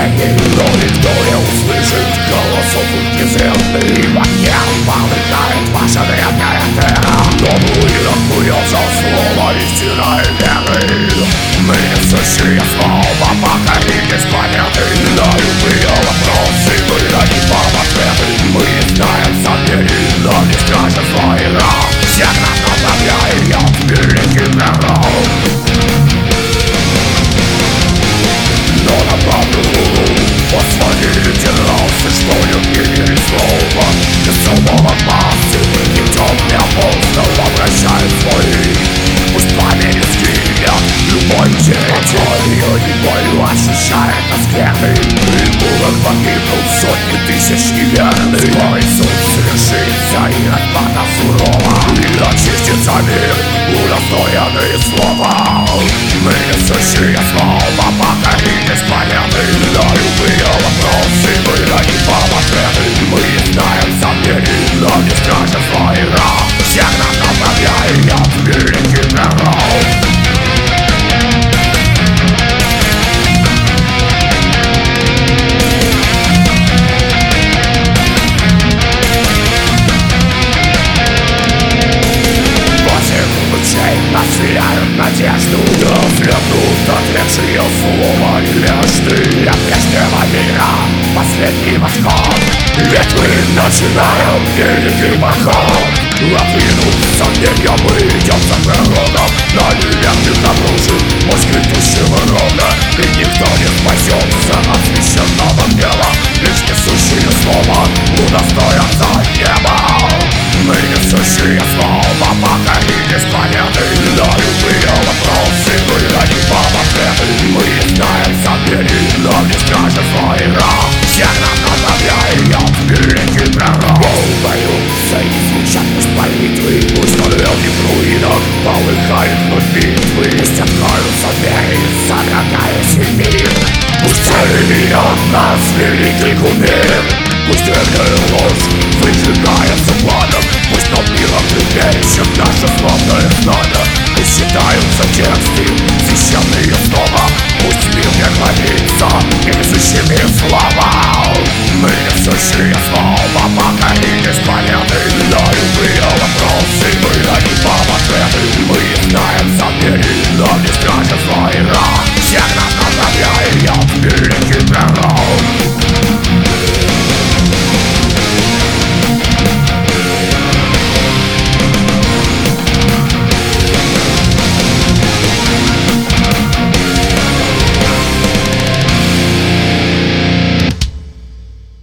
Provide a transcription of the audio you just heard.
сожалений, но никто не услышит голосов презренных. И в огне полыхает ваша древняя тера, но руинах бьется слово истинной веры. Мы несущие снова покорились планеты, на любые вопросы мы дадим вам ответы. Мы не знаем сомнений, но не скажем свой раб. Всех нас направляет великий пророк. Но на правду посмотрите нас, что любили слово. Без самого массы идем не поздно, обращает свои. Пусть пламень сгинет любой день, любой ощущает оскверны. И бурок погибнул сотни тысяч неверных. Скоро Иисус совершится и расплата сурова, и очистится мир, удостоенный слова. Мы несущие снова покорились планеты, на любые вопросы мы дадим вам ответы. Мы не знаем сомнений, но не скажем свой раб. Всех нас направляет великий пророк. Нас веяют надежду, да взлетнут ответшие слова невежды. Для прежнего мира последний восход, ведь мы начинаем великий поход. Отвинув сомнения, мы идем за пророком, на неверных обрушим мощь грядущего рода. Ведь никто не спасется от священного гнева, лишь несущие слова удостоятся неба. Мы несущие снова покорились планеты, на любые вопросы мы дадим вам ответы. Мы не знаем сомнений, но не скажем свой раб. Всех нас направляет великий пророк. Волнуются и звучат пусть молитвы, пусть древних руинах полыхают вновь битвы. Пусть откроются двери, содрогаясь и мир. Пусть от нас великий кумир. Пусть древняя ложь выжигается пламенем. Пусть над миром трепещет наше славное знамя. Пусть считаются тексты, священные снова. Пусть мир не хранится, и несущий